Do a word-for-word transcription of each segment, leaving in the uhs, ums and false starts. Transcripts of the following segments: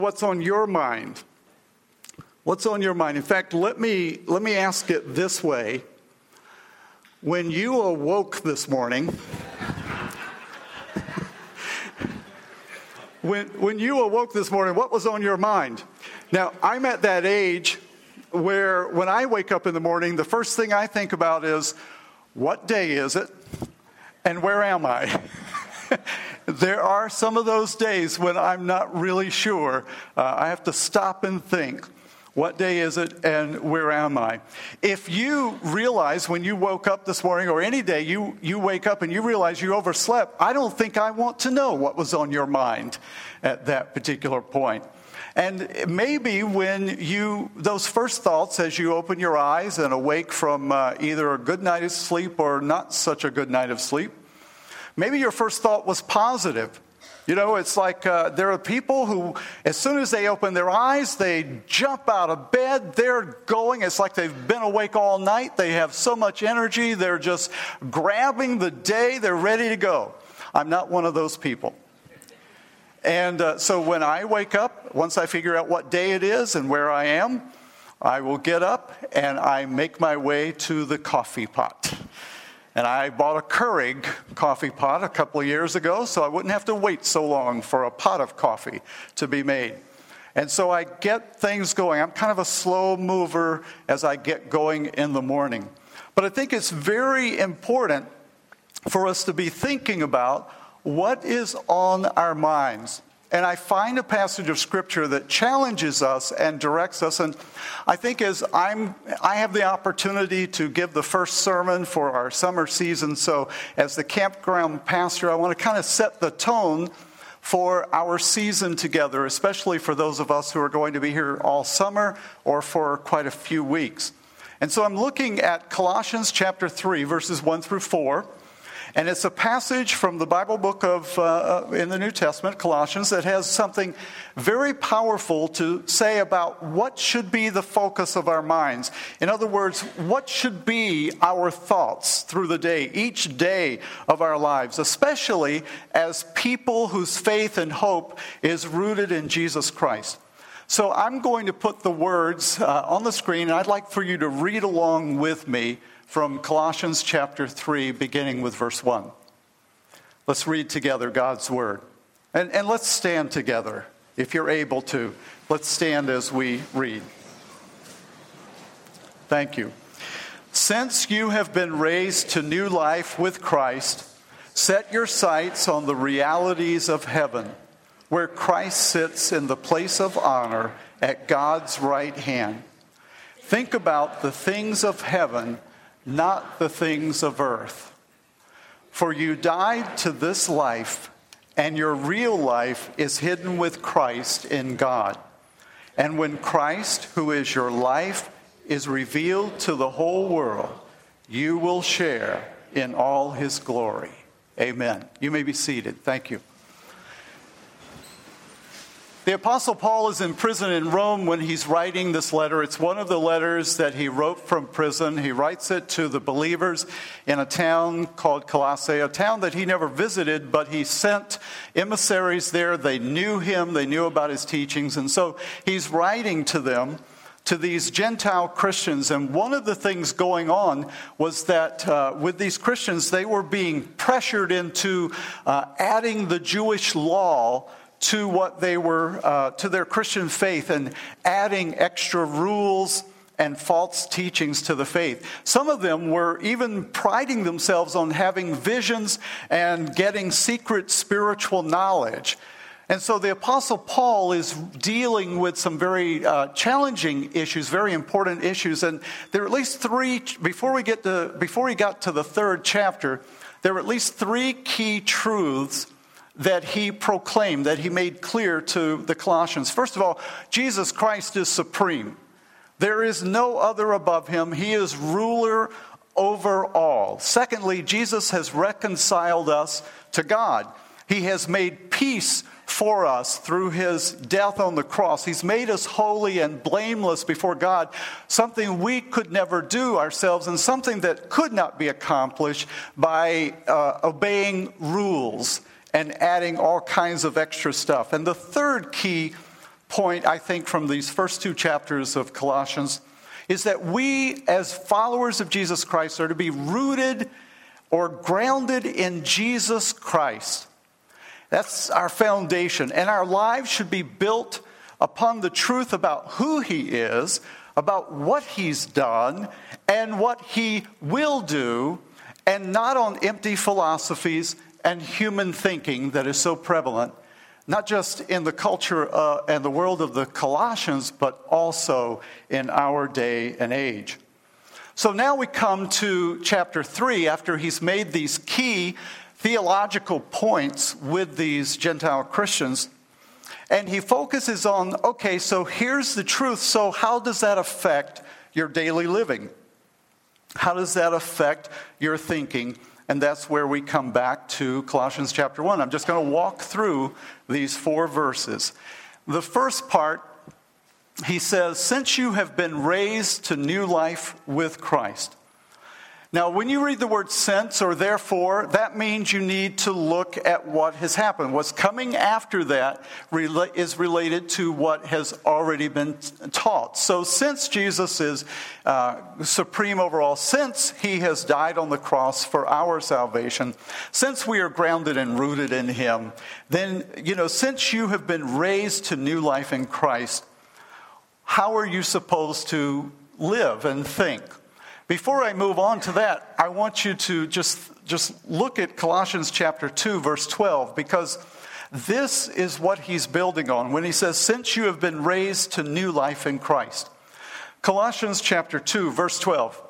What's on your mind? What's on your mind? In fact, let me let me ask it this way. When you awoke this morning, when when you awoke this morning, what was on your mind? Now, I'm at that age where when I wake up in the morning, the first thing I think about is, what day is it? And where am I? There are some of those days when I'm not really sure. Uh, I have to stop and think, what day is it and where am I? If you realize when you woke up this morning, or any day you, you wake up and you realize you overslept, I don't think I want to know what was on your mind at that particular point. And maybe when you, those first thoughts as you open your eyes and awake from uh, either a good night of sleep or not such a good night of sleep, maybe your first thought was positive. You know, it's like uh, there are people who, as soon as they open their eyes, they jump out of bed, they're going. It's like they've been awake all night. They have so much energy. They're just grabbing the day. They're ready to go. I'm not one of those people. And uh, so when I wake up, once I figure out what day it is and where I am, I will get up and I make my way to the coffee pot. And I bought a Keurig coffee pot a couple of years ago, so I wouldn't have to wait so long for a pot of coffee to be made. And so I get things going. I'm kind of a slow mover as I get going in the morning. But I think it's very important for us to be thinking about what is on our minds. And I find a passage of Scripture that challenges us and directs us. And I think as I'm, I have the opportunity to give the first sermon for our summer season. So as the campground pastor, I want to kind of set the tone for our season together, especially for those of us who are going to be here all summer or for quite a few weeks. And so I'm looking at Colossians chapter three, verses one through four. And it's a passage from the Bible book of uh, in the New Testament, Colossians, that has something very powerful to say about what should be the focus of our minds. In other words, what should be our thoughts through the day, each day of our lives, especially as people whose faith and hope is rooted in Jesus Christ. So I'm going to put the words uh, on the screen, and I'd like for you to read along with me from Colossians chapter three, beginning with verse one. Let's read together God's word. And, and let's stand together, if you're able to. Let's stand as we read. Thank you. Since you have been raised to new life with Christ, set your sights on the realities of heaven, where Christ sits in the place of honor at God's right hand. Think about the things of heaven, not the things of earth. For you died to this life, and your real life is hidden with Christ in God. And when Christ, who is your life, is revealed to the whole world, you will share in all his glory. Amen. You may be seated. Thank you. The Apostle Paul is in prison in Rome when he's writing this letter. It's one of the letters that he wrote from prison. He writes it to the believers in a town called Colossae, a town that he never visited, but he sent emissaries there. They knew him. They knew about his teachings. And so he's writing to them, to these Gentile Christians. And one of the things going on was that uh, with these Christians, they were being pressured into uh, adding the Jewish law to what they were, uh, to their Christian faith, and adding extra rules and false teachings to the faith. Some of them were even priding themselves on having visions and getting secret spiritual knowledge. And so the Apostle Paul is dealing with some very uh, challenging issues, very important issues. And there are at least three, before we get to, before he got to the third chapter, there were at least three key truths that he proclaimed, that he made clear to the Colossians. First of all, Jesus Christ is supreme. There is no other above him. He is ruler over all. Secondly, Jesus has reconciled us to God. He has made peace for us through his death on the cross. He's made us holy and blameless before God, something we could never do ourselves, and something that could not be accomplished by uh, obeying rules and adding all kinds of extra stuff. And the third key point, I think, from these first two chapters of Colossians is that we, as followers of Jesus Christ, are to be rooted or grounded in Jesus Christ. That's our foundation. And our lives should be built upon the truth about who he is, about what he's done, and what he will do, and not on empty philosophies and human thinking that is so prevalent, not just in the culture uh, and the world of the Colossians, but also in our day and age. So now we come to chapter three, after he's made these key theological points with these Gentile Christians. And he focuses on, okay, so here's the truth. So how does that affect your daily living? How does that affect your thinking? And that's where we come back to Colossians chapter one. I'm just going to walk through these four verses. The first part, he says, since you have been raised to new life with Christ. Now, when you read the word since or therefore, that means you need to look at what has happened. What's coming after that is related to what has already been taught. So since Jesus is uh, supreme over all, since he has died on the cross for our salvation, since we are grounded and rooted in him, then, you know, since you have been raised to new life in Christ, how are you supposed to live and think? Before I move on to that, I want you to just, just look at Colossians chapter two, verse twelve, because this is what he's building on when he says, since you have been raised to new life in Christ. Colossians chapter two, verse twelve.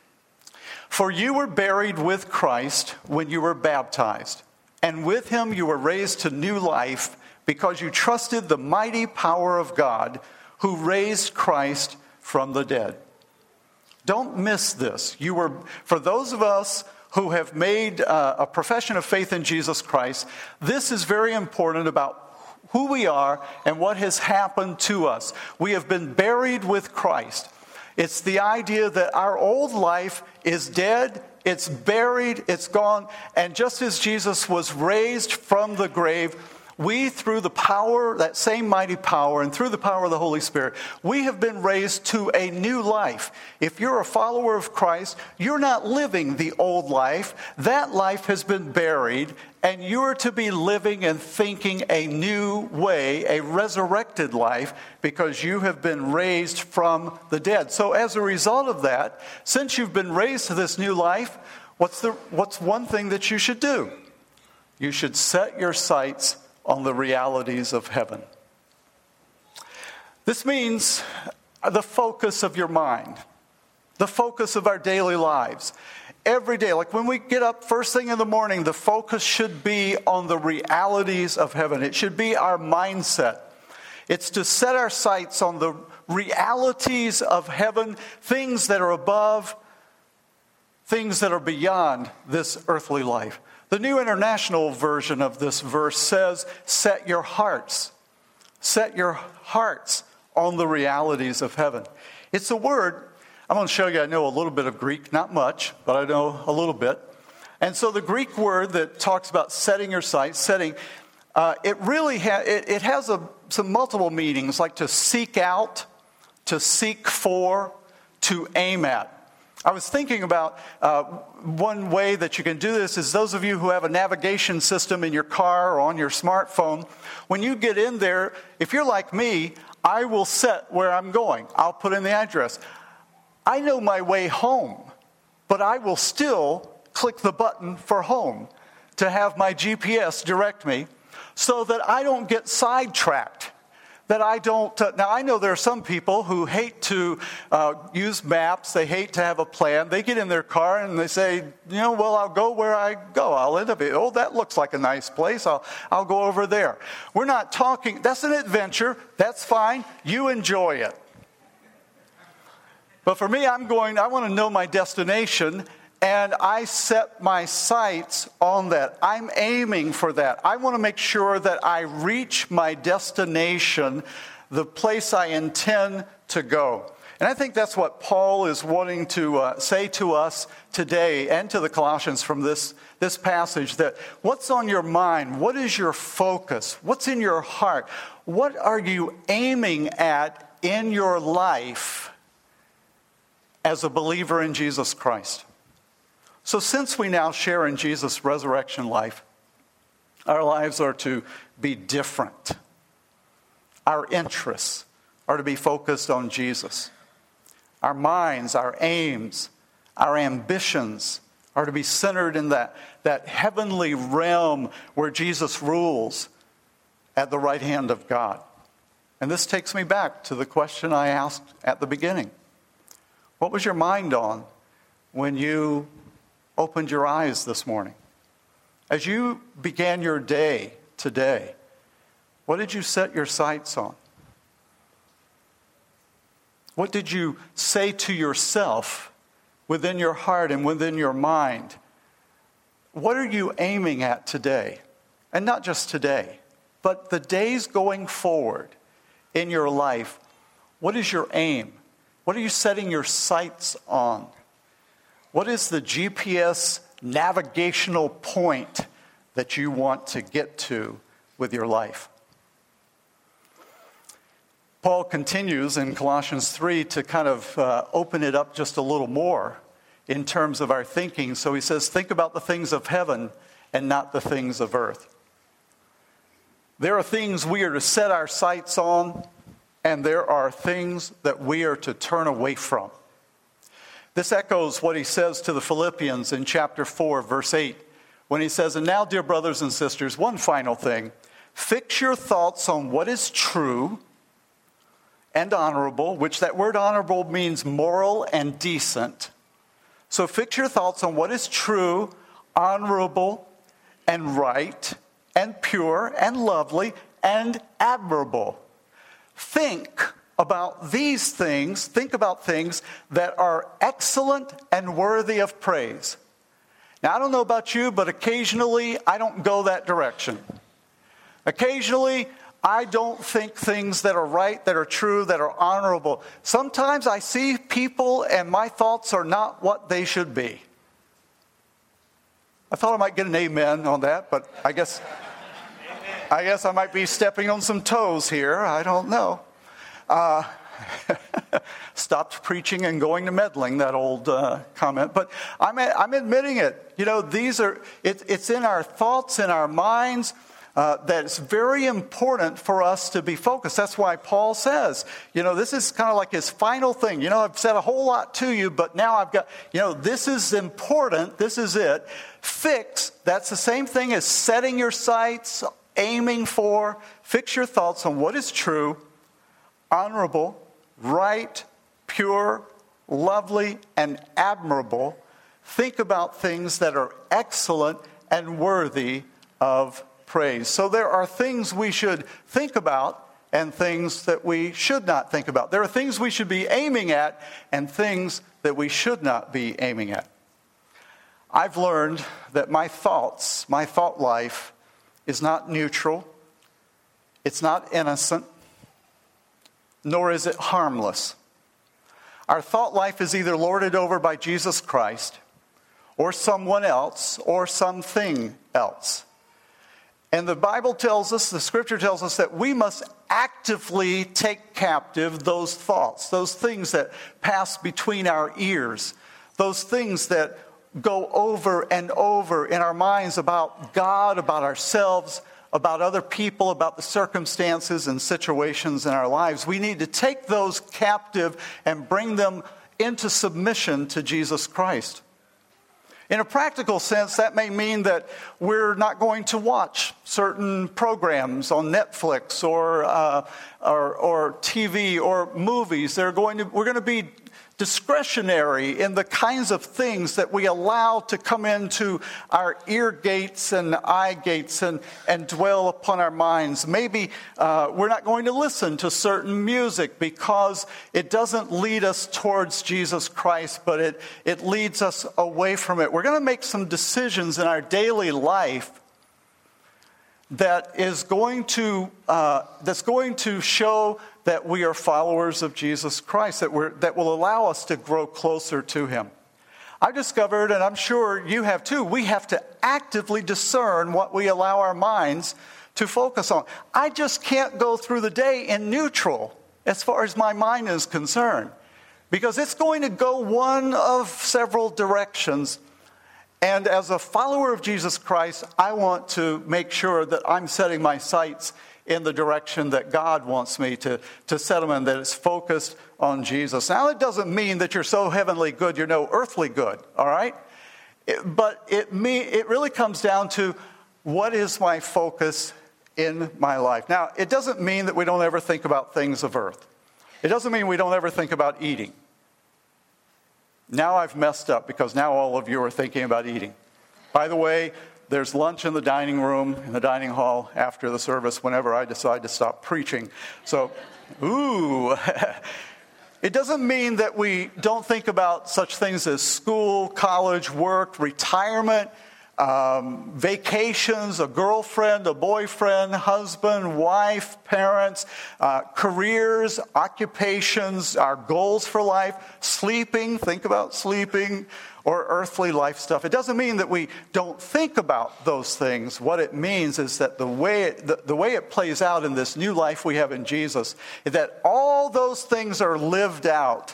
For you were buried with Christ when you were baptized, and with him you were raised to new life because you trusted the mighty power of God who raised Christ from the dead. Don't miss this. You were, for those of us who have made uh, a profession of faith in Jesus Christ, this is very important about who we are and what has happened to us. We have been buried with Christ. It's the idea that our old life is dead, it's buried, it's gone, and just as Jesus was raised from the grave, we, through the power, that same mighty power, and through the power of the Holy Spirit, we have been raised to a new life. If you're a follower of Christ, you're not living the old life. That life has been buried, and you're to be living and thinking a new way, a resurrected life, because you have been raised from the dead. So as a result of that, since you've been raised to this new life, what's the what's one thing that you should do? You should set your sights on the realities of heaven. This means the focus of your mind, the focus of our daily lives. Every day, like when we get up first thing in the morning, the focus should be on the realities of heaven. It should be our mindset. It's to set our sights on the realities of heaven, things that are above, things that are beyond this earthly life. The New International Version of this verse says, set your hearts. Set your hearts on the realities of heaven. It's a word, I'm going to show you I know a little bit of Greek, not much, but I know a little bit. And so the Greek word that talks about setting your sights, setting, uh, it really ha- it, it has a, some multiple meanings, like to seek out, to seek for, to aim at. I was thinking about uh, one way that you can do this is those of you who have a navigation system in your car or on your smartphone, when you get in there, if you're like me, I will set where I'm going. I'll put in the address. I know my way home, but I will still click the button for home to have my G P S direct me so that I don't get sidetracked. That I don't, uh, now I know there are some people who hate to uh, use maps, they hate to have a plan. They get in their car and they say, you know, well, I'll go where I go. I'll end up, oh, that looks like a nice place. I'll, I'll go over there. We're not talking, that's an adventure. That's fine. You enjoy it. But for me, I'm going, I want to know my destination. And I set my sights on that. I'm aiming for that. I want to make sure that I reach my destination, the place I intend to go. And I think that's what Paul is wanting to uh, say to us today and to the Colossians from this, this passage, that what's on your mind? What is your focus? What's in your heart? What are you aiming at in your life as a believer in Jesus Christ? So since we now share in Jesus' resurrection life, our lives are to be different. Our interests are to be focused on Jesus. Our minds, our aims, our ambitions are to be centered in that, that heavenly realm where Jesus rules at the right hand of God. And this takes me back to the question I asked at the beginning. What was your mind on when you opened your eyes this morning? As you began your day today, what did you set your sights on? What did you say to yourself within your heart and within your mind? What are you aiming at today? And not just today, but the days going forward in your life. What is your aim? What are you setting your sights on? What is the G P S navigational point that you want to get to with your life? Paul continues in Colossians three to kind of uh, open it up just a little more in terms of our thinking. So he says, think about the things of heaven and not the things of earth. There are things we are to set our sights on, and there are things that we are to turn away from. This echoes what he says to the Philippians in chapter four, verse eight, when he says, and now, dear brothers and sisters, one final thing. Fix your thoughts on what is true and honorable, which that word honorable means moral and decent. So fix your thoughts on what is true, honorable, and right, and pure, and lovely, and admirable. Think about these things, think about things that are excellent and worthy of praise. Now, I don't know about you, but occasionally I don't go that direction. Occasionally, I don't think things that are right, that are true, that are honorable. Sometimes I see people and my thoughts are not what they should be. I thought I might get an amen on that, but I guess, I guess I might be stepping on some toes here. I don't know. Uh, stopped preaching and going to meddling, that old uh, comment. But I'm, I'm admitting it. You know, these are, it, it's in our thoughts, in our minds, Uh, that it's very important for us to be focused. That's why Paul says, you know, this is kind of like his final thing. You know, I've said a whole lot to you, but now I've got, you know, this is important. This is it. Fix, that's the same thing as setting your sights, aiming for. Fix your thoughts on what is true, honorable, right, pure, lovely, and admirable. Think about things that are excellent and worthy of praise. So there are things we should think about and things that we should not think about. There are things we should be aiming at and things that we should not be aiming at. I've learned that my thoughts, my thought life is not neutral. It's not innocent, nor is it harmless. Our thought life is either lorded over by Jesus Christ or someone else or something else. And the Bible tells us, the Scripture tells us that we must actively take captive those thoughts, those things that pass between our ears, those things that go over and over in our minds about God, about ourselves, about other people, about the circumstances and situations in our lives. We need to take those captive and bring them into submission to Jesus Christ. In a practical sense, that may mean that we're not going to watch certain programs on Netflix or uh, or, or T V or movies. They're going to we're going to be discretionary in the kinds of things that we allow to come into our ear gates and eye gates and, and dwell upon our minds. Maybe uh, we're not going to listen to certain music because it doesn't lead us towards Jesus Christ, but it, it leads us away from it. We're going to make some decisions in our daily life that is going to uh, that's going to show that we are followers of Jesus Christ, that, we're, that will allow us to grow closer to him. I've discovered, and I'm sure you have too, we have to actively discern what we allow our minds to focus on. I just can't go through the day in neutral as far as my mind is concerned, because it's going to go one of several directions. And as a follower of Jesus Christ, I want to make sure that I'm setting my sights in the direction that God wants me to, to set them in, that it's focused on Jesus. Now, it doesn't mean that you're so heavenly good, you're no earthly good, all right? It, but it, me, it really comes down to, what is my focus in my life? Now, it doesn't mean that we don't ever think about things of earth. It doesn't mean we don't ever think about eating. Now I've messed up, because now all of you are thinking about eating. By the way, there's lunch in the dining room, in the dining hall after the service whenever I decide to stop preaching. So, ooh. It doesn't mean that we don't think about such things as school, college, work, retirement, um, vacations, a girlfriend, a boyfriend, husband, wife, parents, uh, careers, occupations, our goals for life, sleeping, think about sleeping, or earthly life stuff. It doesn't mean that we don't think about those things. What it means is that the way it, the, the way it plays out in this new life we have in Jesus is that all those things are lived out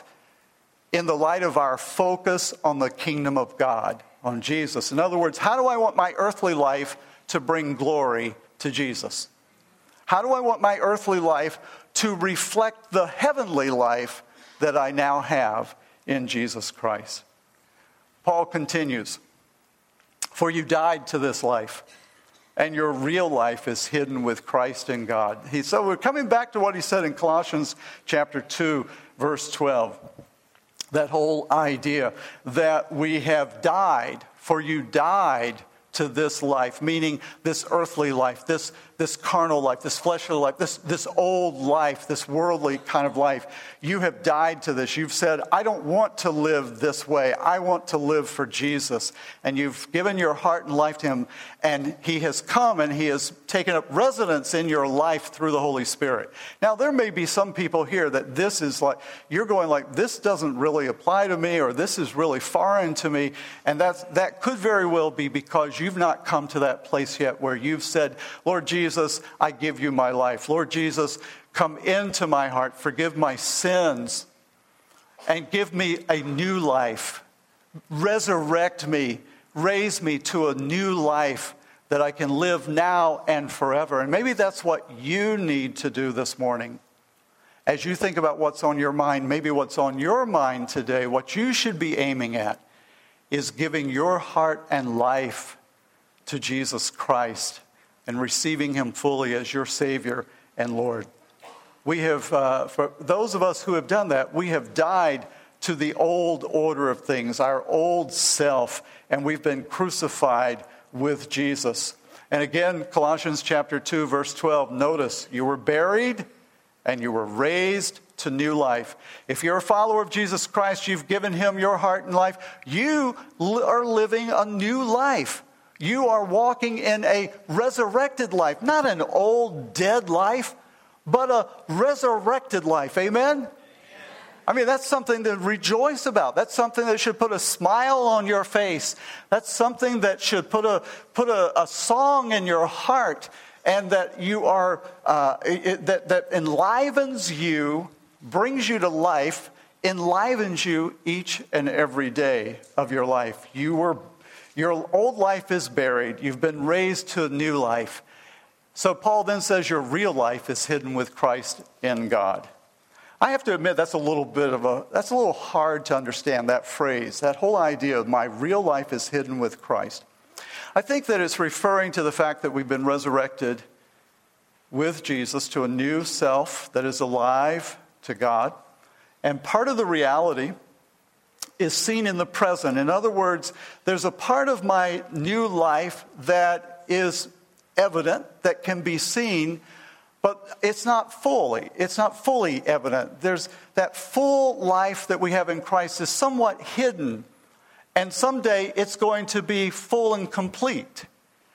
in the light of our focus on the kingdom of God, on Jesus. In other words, how do I want my earthly life to bring glory to Jesus? How do I want my earthly life to reflect the heavenly life that I now have in Jesus Christ? Paul continues, "For you died to this life, and your real life is hidden with Christ in God." He, so we're coming back to what he said in Colossians chapter two, verse twelve. That whole idea that we have died, for you died to this life, meaning this earthly life, this, this carnal life, this fleshly life, this, this old life, this worldly kind of life. You have died to this. You've said, I don't want to live this way. I want to live for Jesus. And you've given your heart and life to him. And he has come and he has taken up residence in your life through the Holy Spirit. Now, there may be some people here that this is like, you're going like, this doesn't really apply to me, or this is really foreign to me. And that's, that could very well be because you've not come to that place yet where you've said, Lord Jesus, I give you my life. Lord Jesus, come into my heart, forgive my sins, and give me a new life. Resurrect me, raise me to a new life that I can live now and forever. And maybe that's what you need to do this morning. As you think about what's on your mind, maybe what's on your mind today, what you should be aiming at is giving your heart and life to Jesus Christ and receiving him fully as your Savior and Lord. We have, uh, for those of us who have done that, we have died to the old order of things, our old self, and we've been crucified with Jesus. And again, Colossians chapter two, verse twelve, notice, you were buried and you were raised to new life. If you're a follower of Jesus Christ, you've given him your heart and life, you are living a new life. You are walking in a resurrected life, not an old, dead life, but a resurrected life. Amen? I mean, that's something to rejoice about. That's something that should put a smile on your face. That's something that should put a put a, a song in your heart, and that you are uh, it, that that enlivens you, brings you to life, enlivens you each and every day of your life. You were your old life is buried. You've been raised to a new life. So Paul then says your real life is hidden with Christ in God. I have to admit that's a little bit of a, that's a little hard to understand, that phrase, that whole idea of my real life is hidden with Christ. I think that it's referring to the fact that we've been resurrected with Jesus to a new self that is alive to God. And part of the reality is seen in the present. In other words, there's a part of my new life that is evident, that can be seen, but it's not fully. It's not fully evident. There's that full life that we have in Christ is somewhat hidden, and someday it's going to be full and complete.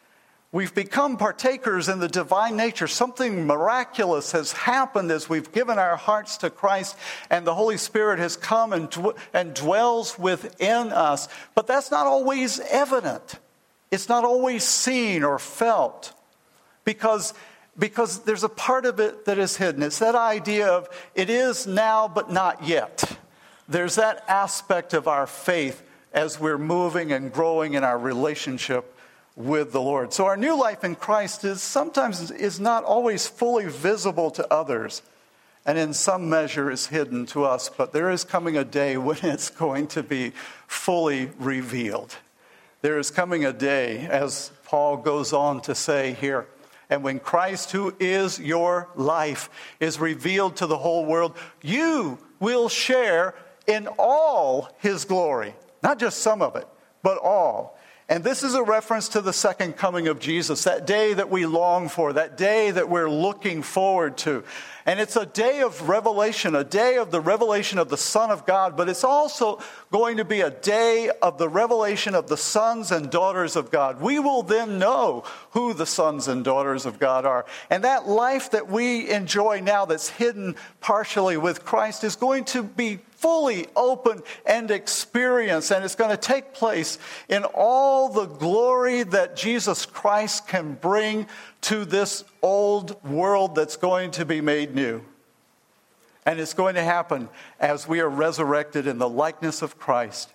We've become partakers in the divine nature. Something miraculous has happened as we've given our hearts to Christ, and the Holy Spirit has come and, dw- and dwells within us. But that's not always evident. It's not always seen or felt, because, because there's a part of it that is hidden. It's that idea of it is now but not yet. There's that aspect of our faith as we're moving and growing in our relationship with the Lord. So our new life in Christ is sometimes is not always fully visible to others, and in some measure is hidden to us, but there is coming a day when it's going to be fully revealed. There is coming a day, as Paul goes on to say here, and when Christ, who is your life, is revealed to the whole world, you will share in all his glory. Not just some of it, but all. And this is a reference to the second coming of Jesus, that day that we long for, that day that we're looking forward to. And it's a day of revelation, a day of the revelation of the Son of God, but it's also going to be a day of the revelation of the sons and daughters of God. We will then know who the sons and daughters of God are. And that life that we enjoy now that's hidden partially with Christ is going to be fully open and experienced, and it's going to take place in all the glory that Jesus Christ can bring to this old world that's going to be made new. And it's going to happen as we are resurrected in the likeness of Christ,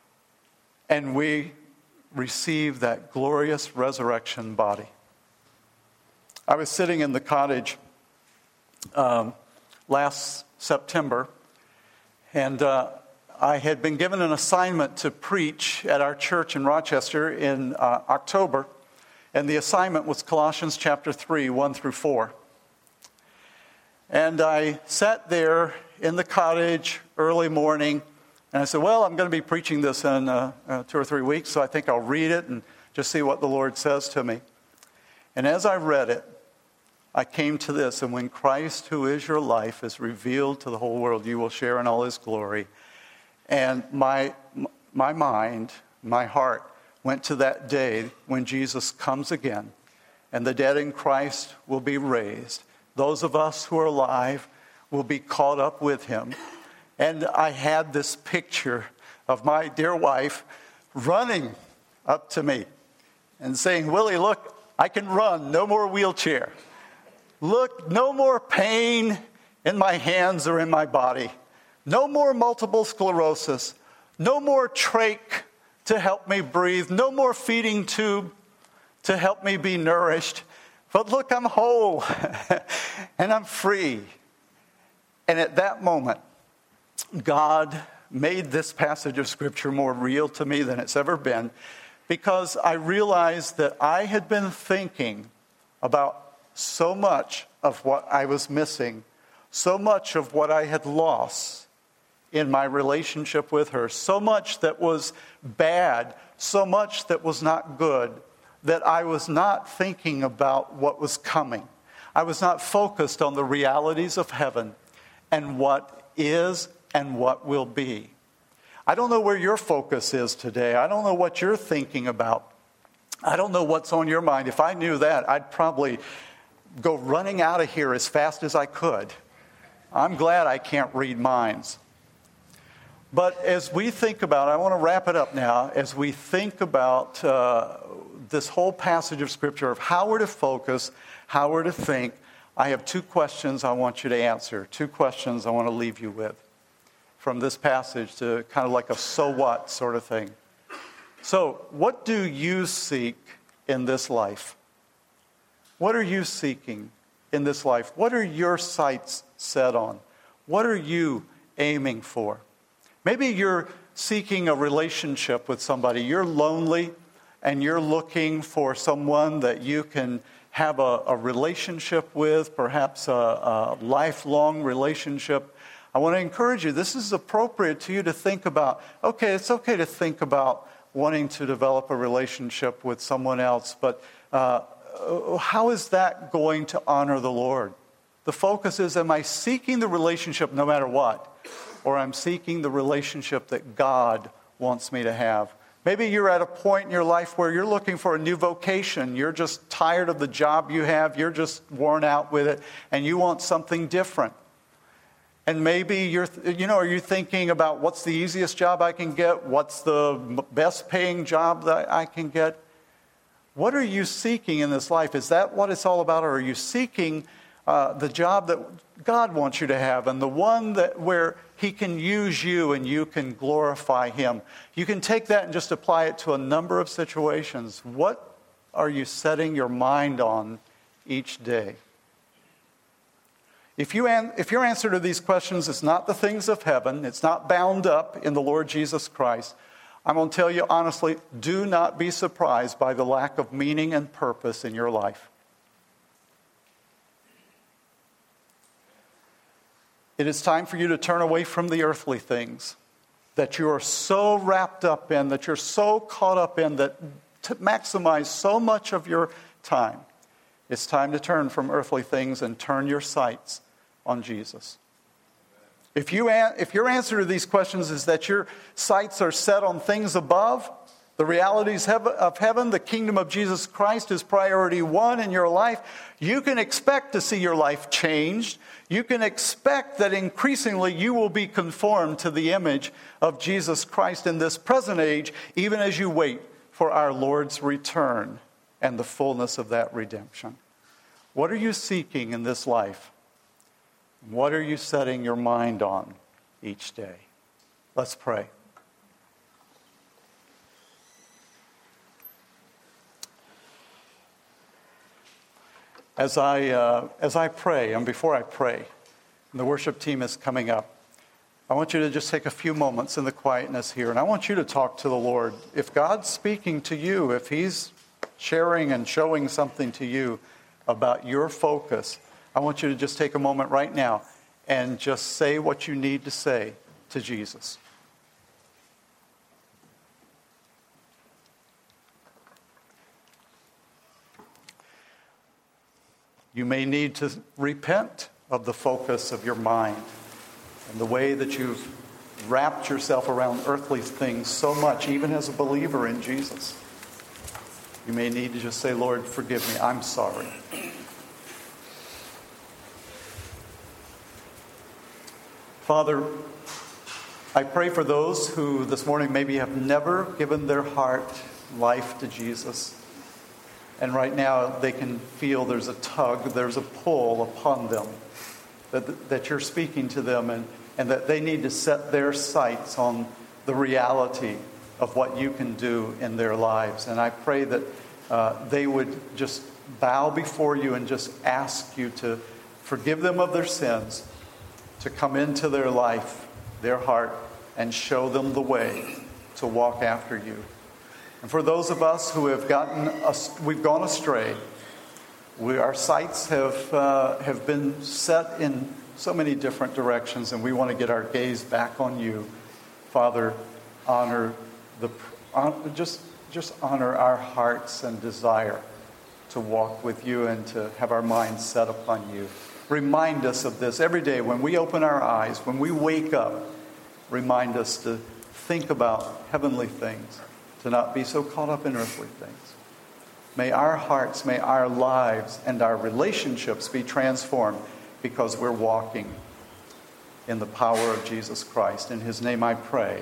and we receive that glorious resurrection body. I was sitting in the cottage um, last September, and uh, I had been given an assignment to preach at our church in Rochester in uh, October. And the assignment was Colossians chapter three, one through four. And I sat there in the cottage early morning, and I said, well, I'm going to be preaching this in uh, uh, two or three weeks, so I think I'll read it and just see what the Lord says to me. And as I read it, I came to this, and when Christ, who is your life, is revealed to the whole world, you will share in all his glory. And my my mind, my heart, went to that day when Jesus comes again, and the dead in Christ will be raised. Those of us who are alive will be caught up with him. And I had this picture of my dear wife running up to me and saying, Willie, look, I can run, no more wheelchair. Look, no more pain in my hands or in my body. No more multiple sclerosis. No more trach to help me breathe. No more feeding tube to help me be nourished. But look, I'm whole and I'm free. And at that moment, God made this passage of Scripture more real to me than it's ever been, because I realized that I had been thinking about so much of what I was missing, so much of what I had lost in my relationship with her, so much that was bad, so much that was not good, that I was not thinking about what was coming. I was not focused on the realities of heaven and what is and what will be. I don't know where your focus is today. I don't know what you're thinking about. I don't know what's on your mind. If I knew that, I'd probably go running out of here as fast as I could. I'm glad I can't read minds. But as we think about, I want to wrap it up now, as we think about uh, this whole passage of Scripture of how we're to focus, how we're to think, I have two questions I want you to answer. Two questions I want to leave you with from this passage, to kind of like a so what sort of thing. So, what do you seek in this life? What are you seeking in this life? What are your sights set on? What are you aiming for? Maybe you're seeking a relationship with somebody. You're lonely and you're looking for someone that you can have a, a relationship with, perhaps a, a lifelong relationship. I want to encourage you, this is appropriate to you to think about, okay, it's okay to think about wanting to develop a relationship with someone else, but uh, how is that going to honor the Lord? The focus is, am I seeking the relationship no matter what? Or I'm seeking the relationship that God wants me to have? Maybe you're at a point in your life where you're looking for a new vocation. You're just tired of the job you have. You're just worn out with it, and you want something different. And maybe you're, you know, are you thinking about what's the easiest job I can get? What's the best paying job that I can get? What are you seeking in this life? Is that what it's all about? Or are you seeking uh, the job that God wants you to have and the one that where He can use you and you can glorify Him? You can take that and just apply it to a number of situations. What are you setting your mind on each day? If, you an- if your answer to these questions is not the things of heaven, it's not bound up in the Lord Jesus Christ, I'm going to tell you honestly, do not be surprised by the lack of meaning and purpose in your life. It is time for you to turn away from the earthly things that you are so wrapped up in, that you're so caught up in, that to maximize so much of your time. It's time to turn from earthly things and turn your sights on Jesus. If you if your answer to these questions is that your sights are set on things above, the realities of heaven, the kingdom of Jesus Christ is priority one in your life, you can expect to see your life changed. You can expect that increasingly you will be conformed to the image of Jesus Christ in this present age, even as you wait for our Lord's return and the fullness of that redemption. What are you seeking in this life? What are you setting your mind on each day? Let's pray. As I, uh, as I pray, and before I pray, and the worship team is coming up, I want you to just take a few moments in the quietness here, and I want you to talk to the Lord. If God's speaking to you, if He's sharing and showing something to you about your focus, I want you to just take a moment right now and just say what you need to say to Jesus. You may need to repent of the focus of your mind and the way that you've wrapped yourself around earthly things so much, even as a believer in Jesus. You may need to just say, Lord, forgive me. I'm sorry. Father, I pray for those who this morning maybe have never given their heart, life to Jesus. And right now they can feel there's a tug, there's a pull upon them, that, that you're speaking to them, and, and that they need to set their sights on the reality of what you can do in their lives. And I pray that uh, they would just bow before you and just ask you to forgive them of their sins, to come into their life, their heart, and show them the way to walk after you. And for those of us who have gotten, we've gone astray, we, our sights have uh, have been set in so many different directions, and we want to get our gaze back on you. Father, honor the just just honor our hearts and desire to walk with you and to have our minds set upon you. Remind us of this every day when we open our eyes, when we wake up. Remind us to think about heavenly things, to not be so caught up in earthly things. May our hearts, may our lives and our relationships be transformed because we're walking in the power of Jesus Christ. In His name I pray.